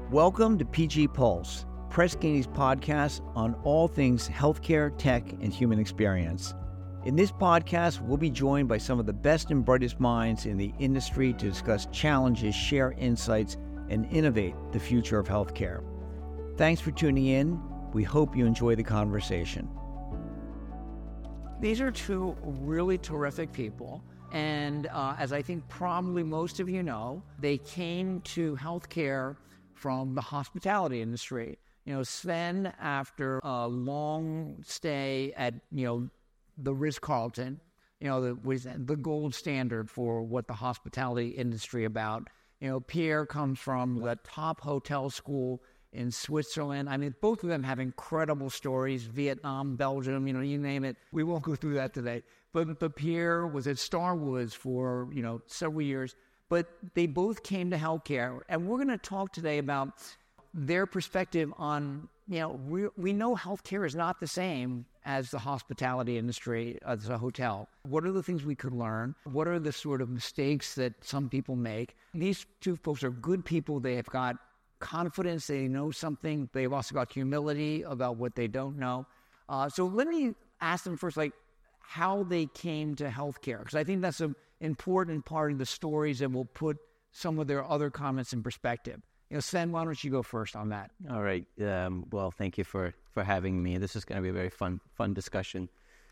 Welcome to PG Pulse, Press Ganey's podcast on all things healthcare, tech, and human experience. In this podcast, we'll be joined by some of the best and brightest minds in the industry to discuss challenges, share insights, and innovate the future of healthcare. Thanks for tuning in. We hope you enjoy the conversation. These are two really terrific people. And as I think probably most of you know, they came to healthcare from the hospitality industry. Sven, after a long stay at, the Ritz-Carlton, was the gold standard for what the hospitality industry about. Pierre comes from the top hotel school in Switzerland. I mean, both of them have incredible stories, Vietnam, Belgium, you name it. We won't go through that today. But Pierre was at Starwoods for, several years. But they both came to healthcare. And we're going to talk today about their perspective on, we know healthcare is not the same as the hospitality industry, as a hotel. What are the things we could learn? What are the sort of mistakes that some people make? These two folks are good people. They have got confidence. They know something. They've also got humility about what they don't know. So let me ask them first, how they came to healthcare, because I think that's an important part of the stories and will put some of their other comments in perspective. Sven, why don't you go first on that? All right. Well, thank you for having me. This is going to be a very fun discussion.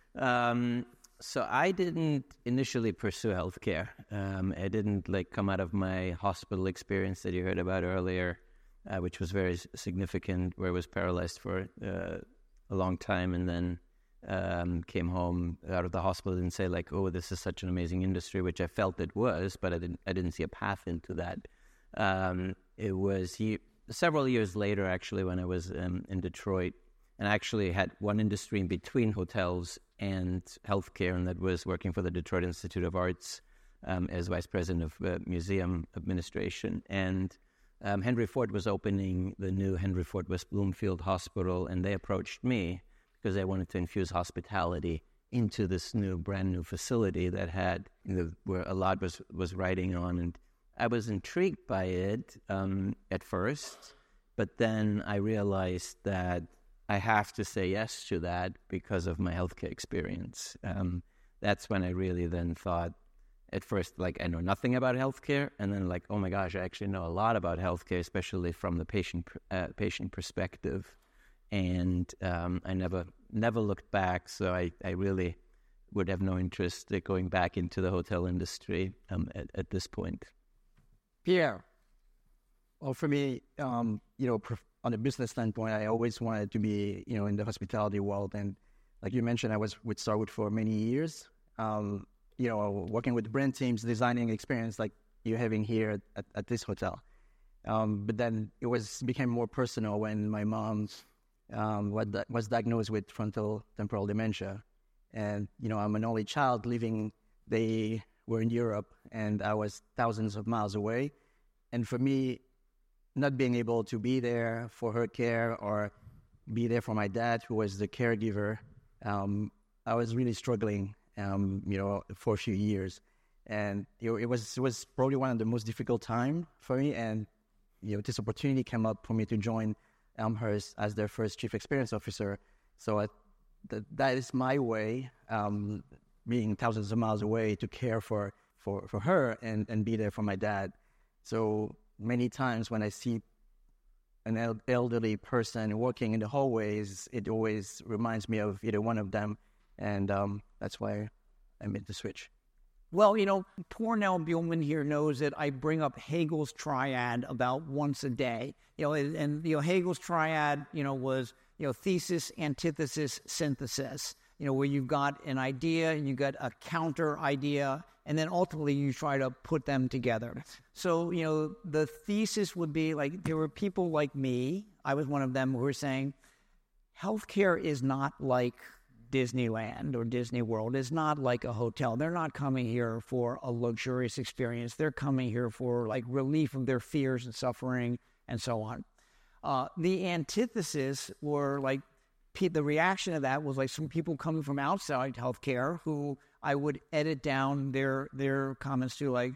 So I didn't initially pursue healthcare. I didn't come out of my hospital experience that you heard about earlier, which was very significant, where I was paralyzed for a long time, and then came home out of the hospital and say oh, this is such an amazing industry, which I felt it was, but I didn't see a path into that. It was several years later, actually, when I was in Detroit, and I actually had one industry in between hotels and healthcare, and that was working for the Detroit Institute of Arts as vice president of museum administration. And Henry Ford was opening the new Henry Ford West Bloomfield Hospital, and they approached me because they wanted to infuse hospitality into this brand new facility that had, where a lot was riding on. And I was intrigued by it at first, but then I realized that I have to say yes to that because of my healthcare experience. That's when I really then thought, at first, I know nothing about healthcare, and then oh my gosh, I actually know a lot about healthcare, especially from the patient perspective. And I never looked back, so I really would have no interest in going back into the hotel industry at this point. Pierre? Well, for me, on a business standpoint, I always wanted to be, in the hospitality world. And like you mentioned, I was with Starwood for many years, working with brand teams, designing experience like you're having here at this hotel. But then it became more personal when my mom was diagnosed with frontal temporal dementia. And, I'm an only child they were in Europe, and I was thousands of miles away. And for me, not being able to be there for her care or be there for my dad, who was the caregiver, I was really struggling, for a few years. And it was probably one of the most difficult time for me. And, this opportunity came up for me to join Elmhurst as their first chief experience officer. So that is my way, being thousands of miles away, to care for her and be there for my dad. So many times when I see an elderly person walking in the hallways, it always reminds me of either one of them. And that's why I made the switch. Well, poor Nell Buellman here knows that I bring up Hegel's triad about once a day. Hegel's triad, was, thesis, antithesis, synthesis, where you've got an idea and you've got a counter idea, and then ultimately you try to put them together. So, the thesis would be there were people like me, I was one of them, who were saying, healthcare is not like Disneyland or Disney World. Is not like a hotel. They're not coming here for a luxurious experience. They're coming here for relief of their fears and suffering and so on. The antithesis, or the reaction of that, was some people coming from outside healthcare who I would edit down their comments to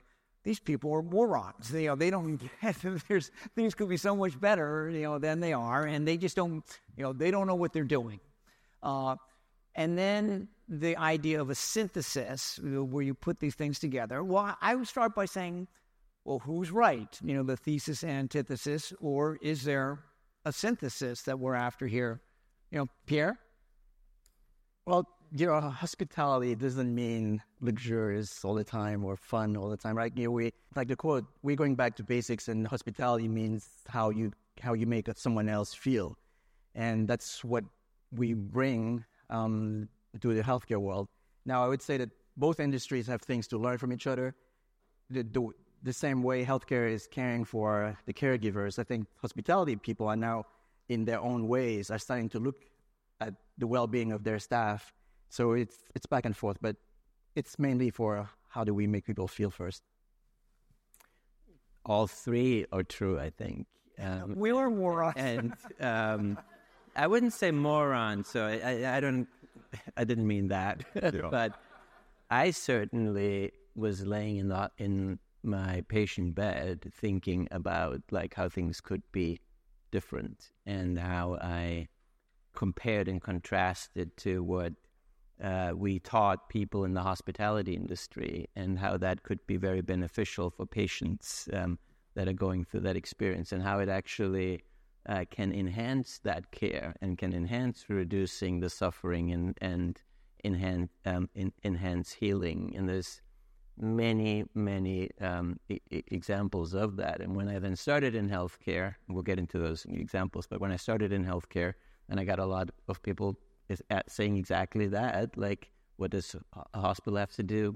these people are morons. They don't get there's things could be so much better, than they are, and they just don't, they don't know what they're doing. And then the idea of a synthesis, where you put these things together. Well, I would start by saying, well, who's right? The thesis and antithesis, or is there a synthesis that we're after here? Pierre? Well, hospitality doesn't mean luxurious all the time or fun all the time, right? We like the quote, we're going back to basics, and hospitality means how you make someone else feel. And that's what we bring to the healthcare world. Now, I would say that both industries have things to learn from each other. The same way healthcare is caring for the caregivers, I think hospitality people are now, in their own ways, are starting to look at the well-being of their staff. So it's back and forth, but it's mainly for how do we make people feel first. All three are true, I think. We are morons. And I wouldn't say moron, so I didn't mean that. Yeah. But I certainly was laying in my patient bed thinking about like how things could be different, and how I compared and contrasted to what we taught people in the hospitality industry, and how that could be very beneficial for patients that are going through that experience, and how it actually can enhance that care and can enhance reducing the suffering and enhance healing. And there's many examples of that. And when I then started in healthcare, we'll get into those examples, but when I started in healthcare, and I got a lot of people saying exactly that, like, what does a hospital have to do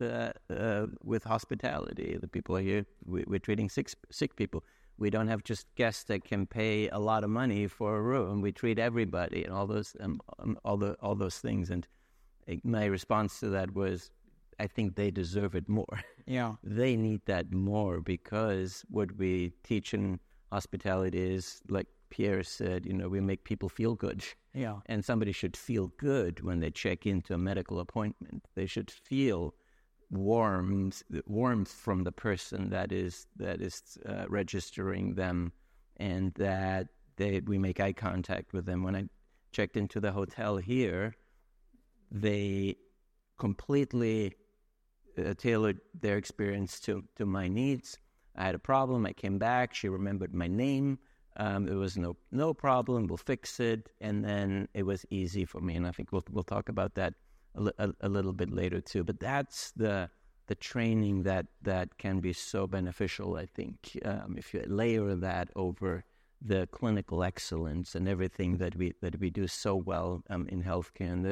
with hospitality? The people are here, we're treating sick people. We don't have just guests that can pay a lot of money for a room. We treat everybody, and all those things. And my response to that was, I think they deserve it more. Yeah, they need that more, because what we teach in hospitality is, like Pierre said, we make people feel good. Yeah, and somebody should feel good when they check into a medical appointment. They should feel warmth from the person that is registering them, and that we make eye contact with them. When I checked into the hotel here, they completely tailored their experience to my needs. I had a problem. I came back. She remembered my name. It was no problem. We'll fix it. And then it was easy for me. And I think we'll talk about that a little bit later too. But that's the training that can be so beneficial, I think, if you layer that over the clinical excellence and everything that we do so well in healthcare. And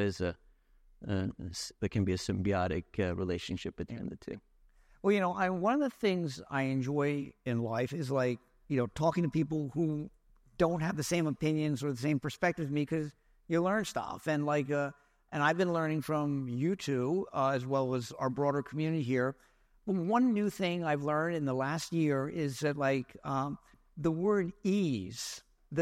there can be a symbiotic relationship between the two. Well, one of the things I enjoy in life is talking to people who don't have the same opinions or the same perspectives as me, because you learn stuff. And and I've been learning from you two, as well as our broader community here. But one new thing I've learned in the last year is that the word ease,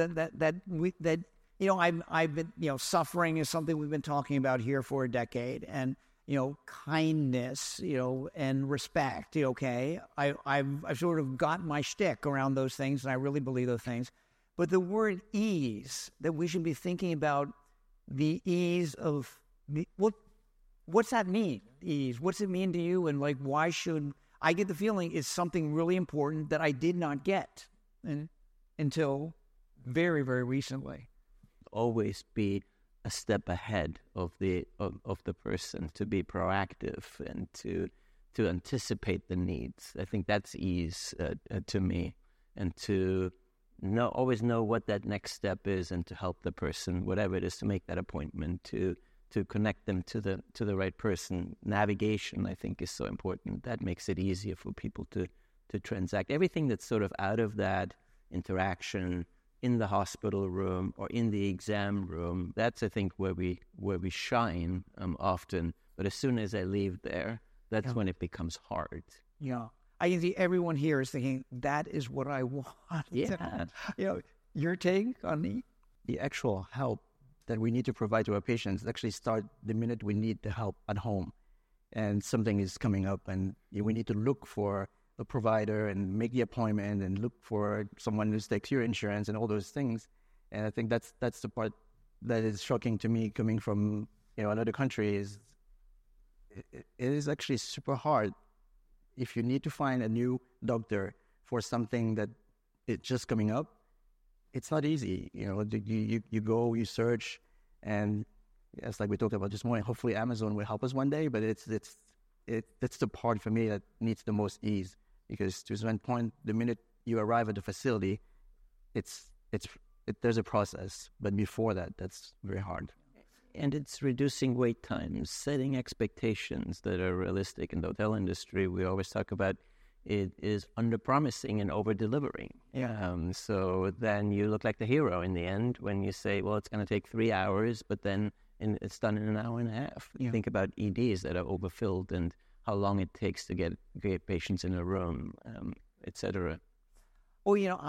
I've been, suffering is something we've been talking about here for a decade, and kindness, and respect. Okay, I've sort of got my shtick around those things, and I really believe those things. But the word ease, that we should be thinking about the ease of what's that mean? Ease. What's it mean to you? And why should I get the feeling it's something really important that I did not get until very, very recently. Always be a step ahead of the person, to be proactive and to anticipate the needs. I think that's ease to me, and to always know what that next step is, and to help the person, whatever it is, to make that appointment, to connect them to the right person. Navigation, I think, is so important. That makes it easier for people to transact. Everything that's sort of out of that interaction in the hospital room or in the exam room, that's, I think, where we shine often. But as soon as I leave there, that's when it becomes hard. Yeah. I can see everyone here is thinking, that is what I want. Yeah. Your take on the actual help that we need to provide to our patients actually start the minute we need the help at home. And something is coming up, and we need to look for, a provider and make the appointment and look for someone who takes your insurance and all those things. And I think that's the part that is shocking to me coming from, another country is it is actually super hard. If you need to find a new doctor for something that it's just coming up, it's not easy. You go, you search, and it's like we talked about this morning. Hopefully, Amazon will help us one day. But that's the part for me that needs the most ease, because to one point, the minute you arrive at the facility, there's a process. But before that, that's very hard. And it's reducing wait times, setting expectations that are realistic. In the hotel industry, we always talk about it is under-promising and over-delivering. So then you look like the hero in the end when you say, well, it's going to take 3 hours, but then it's done in an hour and a half. Yeah. Think about EDs that are overfilled and how long it takes to get patients in a room, et cetera. Well,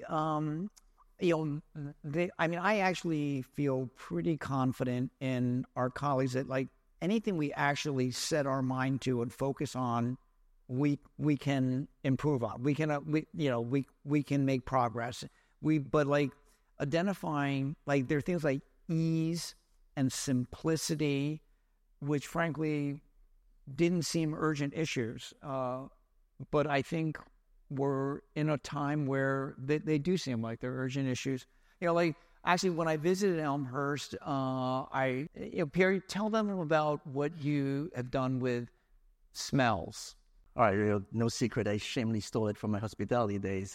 I actually feel pretty confident in our colleagues that, like, anything we actually set our mind to and focus on, we can improve on. We can make progress. But like identifying, like, there are things like ease and simplicity, which frankly didn't seem urgent issues. But I think we're in a time where they do seem like they're urgent issues. Like, actually, when I visited Elmhurst, Pierre, tell them about what you have done with smells. All right, no secret, I shamelessly stole it from my hospitality days.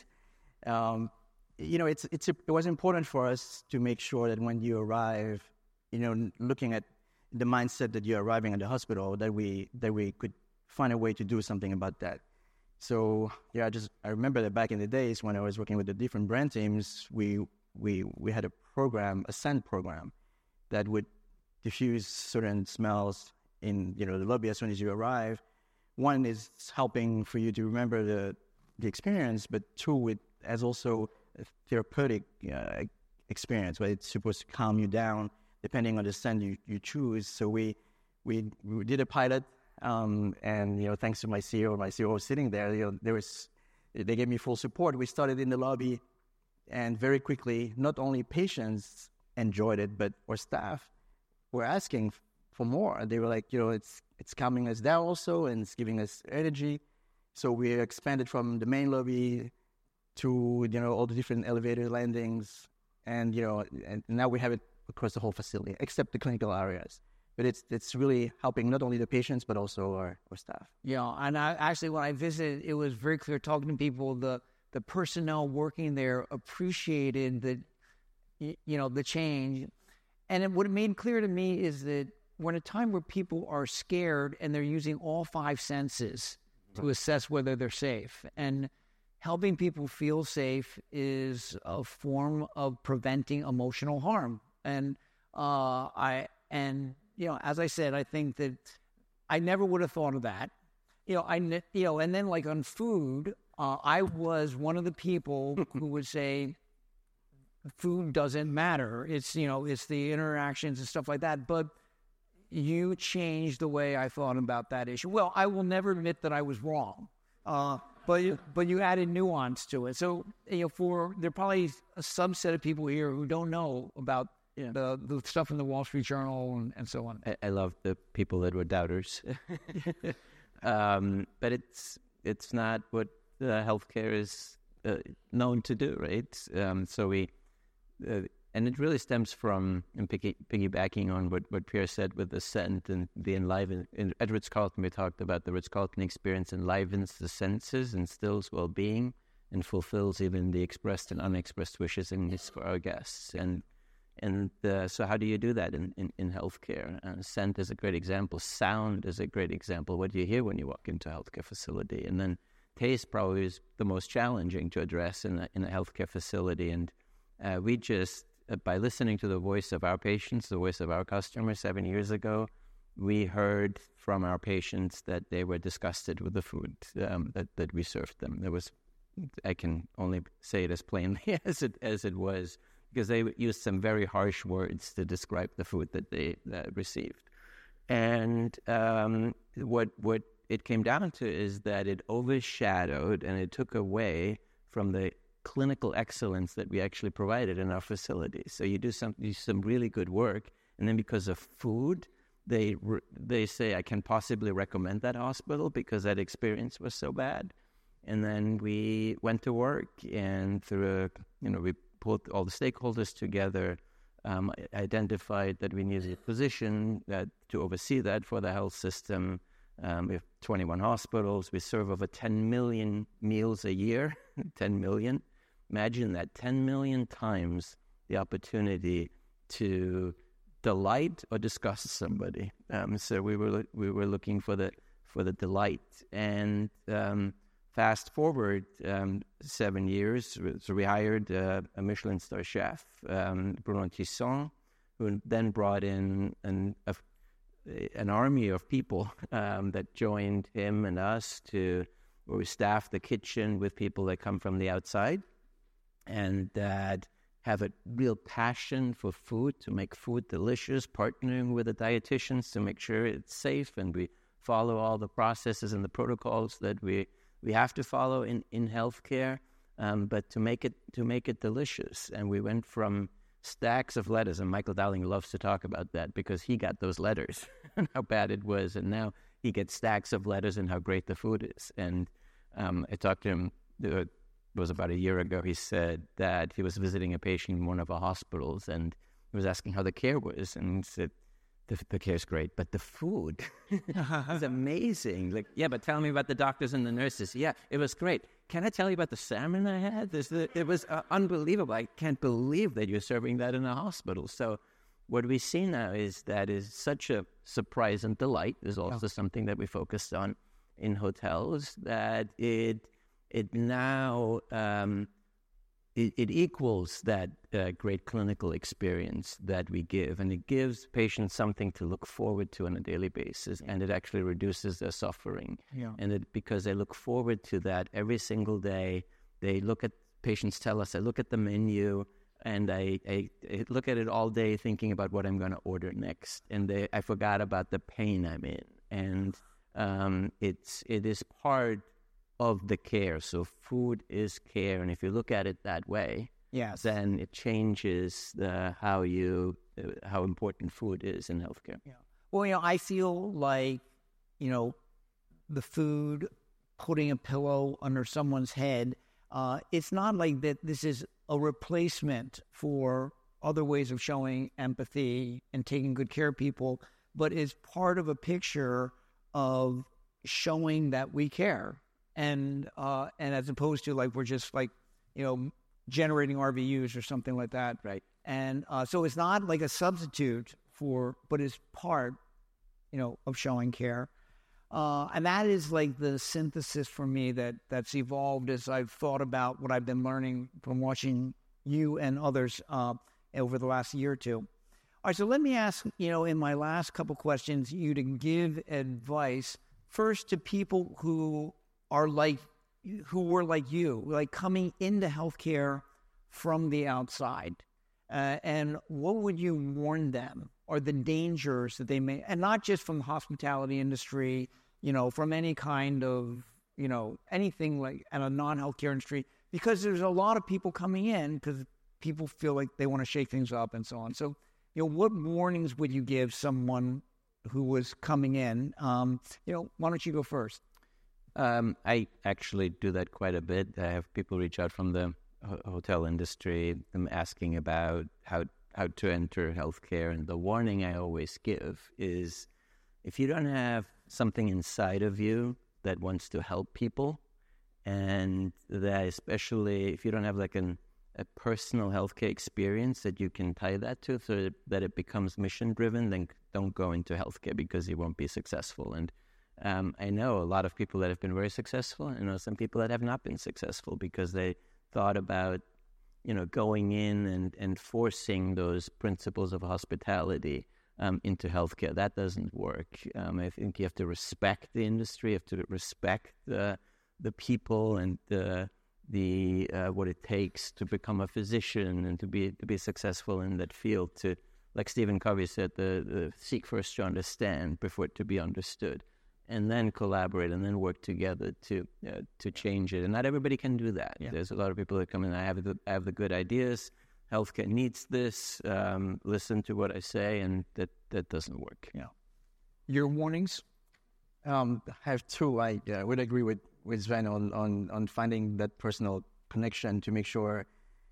It was important for us to make sure that when you arrive, looking at the mindset that you're arriving at the hospital, that we could find a way to do something about that. So I remember that back in the days when I was working with the different brand teams, we had a program, a scent program, that would diffuse certain smells in the lobby as soon as you arrive. One is helping for you to remember the experience, but two, it has also a therapeutic experience where it's supposed to calm you down depending on the scent you choose. So we did a pilot. And thanks to my CEO was sitting there. They gave me full support. We started in the lobby, and very quickly, not only patients enjoyed it, but our staff were asking for more. They were like, it's calming us down also, and it's giving us energy. So we expanded from the main lobby to all the different elevator landings, and now we have it across the whole facility, except the clinical areas. But it's really helping not only the patients, but also our staff. Yeah, and actually, when I visited, it was very clear talking to people, the personnel working there appreciated the change. And what it made clear to me is that we're in a time where people are scared and they're using all 5 senses to assess whether they're safe. And helping people feel safe is a form of preventing emotional harm. And as I said, I think that I never would have thought of that. And then, like, on food, I was one of the people who would say food doesn't matter. It's the interactions and stuff like that. But you changed the way I thought about that issue. Well, I will never admit that I was wrong. But you added nuance to it. So there are probably a subset of people here who don't know about the stuff in the Wall Street Journal and so on. I love the people that were doubters. But it's not what healthcare is known to do, right? And it really stems from, and piggybacking on what Pierre said with the scent and the enliven. At Ritz-Carlton, we talked about the Ritz-Carlton experience enlivens the senses, instills well-being, and fulfills even the expressed and unexpressed wishes and needs for our guests. So how do you do that in healthcare? Scent is a great example. Sound is a great example. What do you hear when you walk into a healthcare facility? And then taste probably is the most challenging to address in a healthcare facility. And we just, by listening to the voice of our patients, the voice of our customers 7 years ago, we heard from our patients that they were disgusted with the food that we served them. I can only say it as plainly as it was, because they used some very harsh words to describe the food that they received. And what it came down to is that it overshadowed and it took away from the clinical excellence that we actually provided in our facilities. So you do some really good work, and then because of food, they say, I can possibly recommend that hospital because that experience was so bad. And then we went to work, and we put all the stakeholders together, identified that we needed a position to oversee that for the health system. We have 21 hospitals. We serve over 10 million meals a year, 10 million. Imagine that, 10 million times the opportunity to delight or disgust somebody. So we were looking for the delight. And fast forward 7 years, so we hired a Michelin star chef, Bruno Tisson, who then brought in an army of people that joined him and us where we staffed the kitchen with people that come from the outside and that have a real passion for food, to make food delicious, partnering with the dietitians to make sure it's safe, and we follow all the processes and the protocols that we have to follow in healthcare, but to make it delicious. And we went from stacks of letters, and Michael Dowling loves to talk about that because he got those letters and how bad it was, and now he gets stacks of letters and how great the food is. And I talked to him, it was about a year ago. He said that he was visiting a patient in one of our hospitals, and he was asking how the care was, and he said, the care's great, but the food is amazing. Like, yeah, but tell me about the doctors and the nurses. Yeah, it was great. Can I tell you about the salmon I had? It was unbelievable. I can't believe that you're serving that in a hospital. So what we see now is that is such a surprise and delight. Is also something that we focused on in hotels, that it now it equals that great clinical experience that we give, and it gives patients something to look forward to on a daily basis, and it actually reduces their suffering. Yeah. And because they look forward to that every single day, patients tell us, I look at the menu, and I look at it all day thinking about what I'm going to order next, and I forgot about the pain I'm in, and it is part of the care. So food is care, and if you look at it that way, yes, then it changes how important food is in healthcare. Yeah. Well, I feel like, the food, putting a pillow under someone's head, it's not like that this is a replacement for other ways of showing empathy and taking good care of people, but is part of a picture of showing that we care. And as opposed to like we're just like, generating RVUs or something like that. Right. And so it's not like a substitute but it's part, of showing care. And that is like the synthesis for me that's evolved as I've thought about what I've been learning from watching you and others over the last year or two. All right, so let me ask, in my last couple questions, you to give advice first to people who were like you, like coming into healthcare from the outside. And what would you warn them or the dangers that they may, and not just from the hospitality industry, from any kind of, anything like in a non-healthcare industry, because there's a lot of people coming in because people feel like they want to shake things up and so on. So, what warnings would you give someone who was coming in? Why don't you go first? I actually do that quite a bit. I have people reach out from the hotel industry, them asking about how to enter healthcare. And the warning I always give is, if you don't have something inside of you that wants to help people, and that especially if you don't have like a personal healthcare experience that you can tie that to, so that it becomes mission-driven, then don't go into healthcare because you won't be successful. And I know a lot of people that have been very successful. I know some people that have not been successful because they thought about, going in and forcing those principles of hospitality into healthcare. That doesn't work. I think you have to respect the industry. You have to respect the people and the what it takes to become a physician and to be successful in that field. To, like Stephen Covey said, the seek first to understand before to be understood. and then collaborate and then work together to change it. And not everybody can do that. Yeah. There's a lot of people that come in. I have the good ideas. Healthcare needs this. Listen to what I say, and that doesn't work. Yeah. Your warnings? I have two. I would agree with Sven on finding that personal connection to make sure.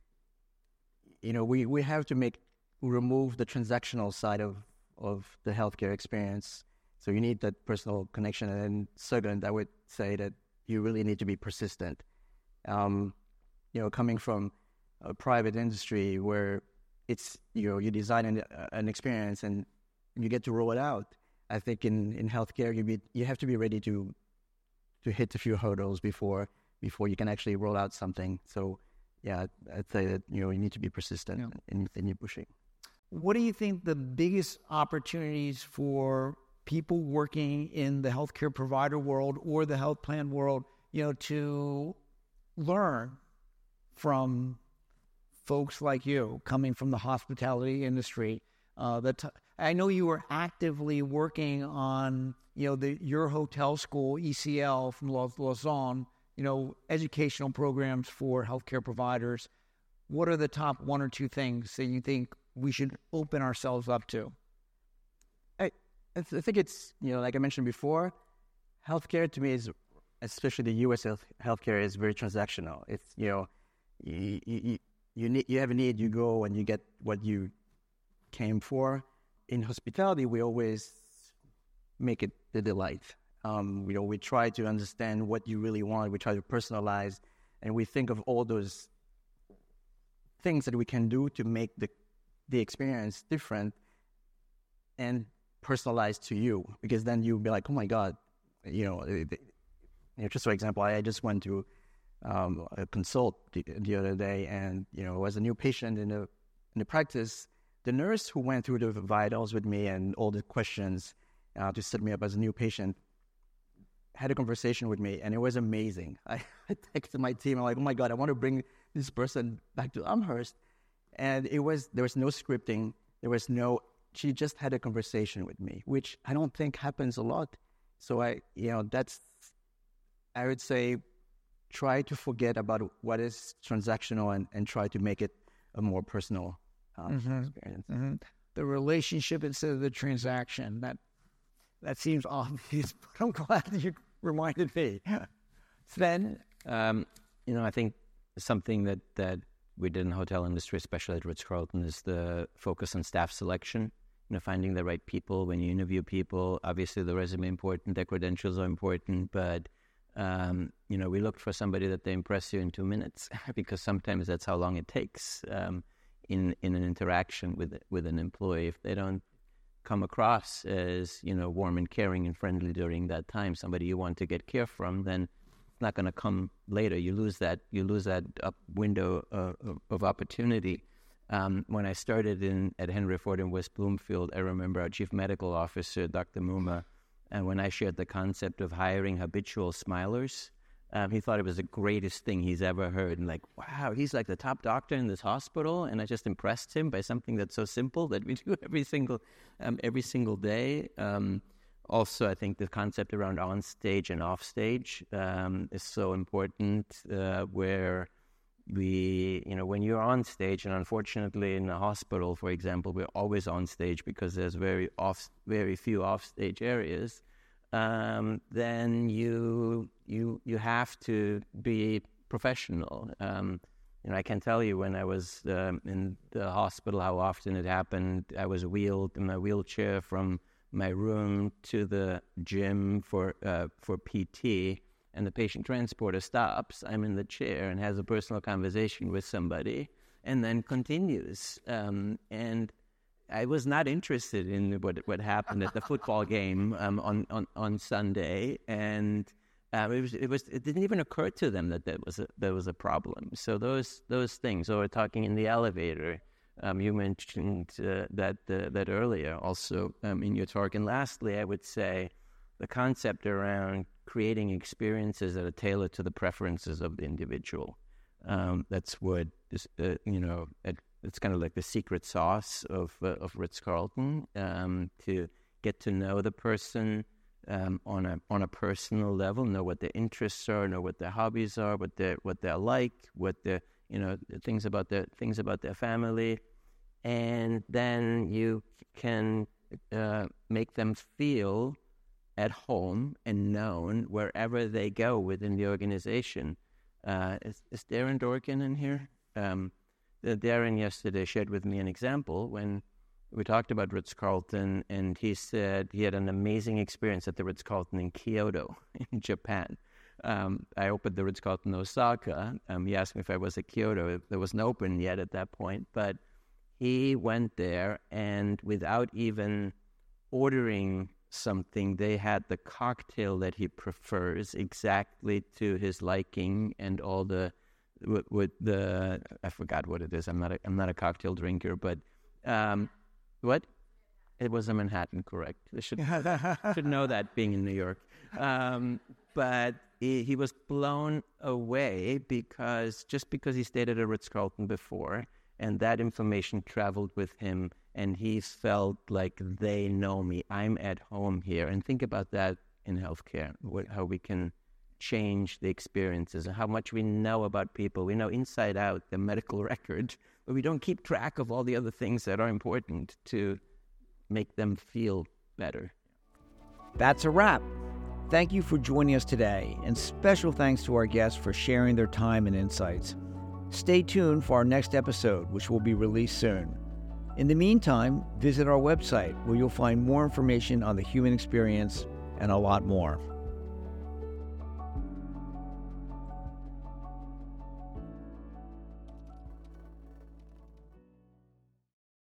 We have to remove the transactional side of the healthcare experience. So you need that personal connection. And then second, I would say that you really need to be persistent. Coming from a private industry where it's, you design an experience and you get to roll it out. I think in healthcare, you have to be ready to hit a few hurdles before you can actually roll out something. So yeah, I'd say that, you need to be persistent in your pushing. What do you think the biggest opportunities for people working in the healthcare provider world or the health plan world, to learn from folks like you coming from the hospitality industry? I know you were actively working on, your hotel school, ECL from Lausanne, educational programs for healthcare providers. What are the top one or two things that you think we should open ourselves up to? I think it's, like I mentioned before, healthcare to me is, especially the U.S. healthcare, is very transactional. It's, you have a need, you go and you get what you came for. In hospitality, we always make it the delight. We try to understand what you really want. We try to personalize, and we think of all those things that we can do to make the experience different and personalized to you, because then you'll be like, oh my God, just for example, I just went to a consult the other day, and as a new patient in the practice, the nurse who went through the vitals with me and all the questions to set me up as a new patient had a conversation with me, and it was amazing. I texted my team, I'm like, oh my God, I want to bring this person back to Amherst. And there was no scripting, she just had a conversation with me, which I don't think happens a lot. So I would say, try to forget about what is transactional and try to make it a more personal experience. Mm-hmm. The relationship instead of the transaction. That seems obvious, but I'm glad that you reminded me. Sven? I think something that we did in the hotel industry, especially at Ritz-Carlton, is the focus on staff selection. Finding the right people when you interview people. Obviously, the resume important, their credentials are important, but we look for somebody that they impress you in 2 minutes, because sometimes that's how long it takes in an interaction with an employee. If they don't come across as warm and caring and friendly during that time, somebody you want to get care from, then it's not going to come later. You lose that window of opportunity. When I started at Henry Ford in West Bloomfield, I remember our chief medical officer, Dr. Muma, and when I shared the concept of hiring habitual smilers, he thought it was the greatest thing he's ever heard. And wow, he's like the top doctor in this hospital. And I just impressed him by something that's so simple that we do every single day. Also, I think the concept around on-stage and off-stage is so important, where when you're on stage, and unfortunately in a hospital, for example, we're always on stage because there's very few off-stage areas. Then you have to be professional. I can tell you when I was in the hospital how often it happened. I was wheeled in my wheelchair from my room to the gym for PT, and the patient transporter stops. I'm in the chair and has a personal conversation with somebody, and then continues. And I was not interested in what happened at the football game on Sunday, and it didn't even occur to them that there was a problem. So those things, or talking in the elevator, you mentioned that earlier also in your talk. And lastly, I would say the concept around creating experiences that are tailored to the preferences of the individual. That's what is, it's kind of like the secret sauce of Ritz-Carlton, to get to know the person, on a personal level, know what their interests are, know what their hobbies are, what they're like, what the things about their family, and then you can make them feel at home and known wherever they go within the organization. Is Darren Dorkin in here? Darren yesterday shared with me an example when we talked about Ritz-Carlton, and he said he had an amazing experience at the Ritz-Carlton in Kyoto, in Japan. I opened the Ritz-Carlton Osaka. He asked me if I was at Kyoto. It wasn't open yet at that point, but he went there, and without even ordering something, they had the cocktail that he prefers exactly to his liking, and all the I forgot what it is. I'm not a cocktail drinker, but what? It was a Manhattan, correct? I should know that, being in New York. But he was blown away because he stayed at a Ritz-Carlton before, and that information traveled with him, and he felt like they know me. I'm at home here. And think about that in healthcare, how we can change the experiences and how much we know about people. We know inside out the medical record, but we don't keep track of all the other things that are important to make them feel better. That's a wrap. Thank you for joining us today, and special thanks to our guests for sharing their time and insights. Stay tuned for our next episode, which will be released soon. In the meantime, visit our website where you'll find more information on the human experience and a lot more.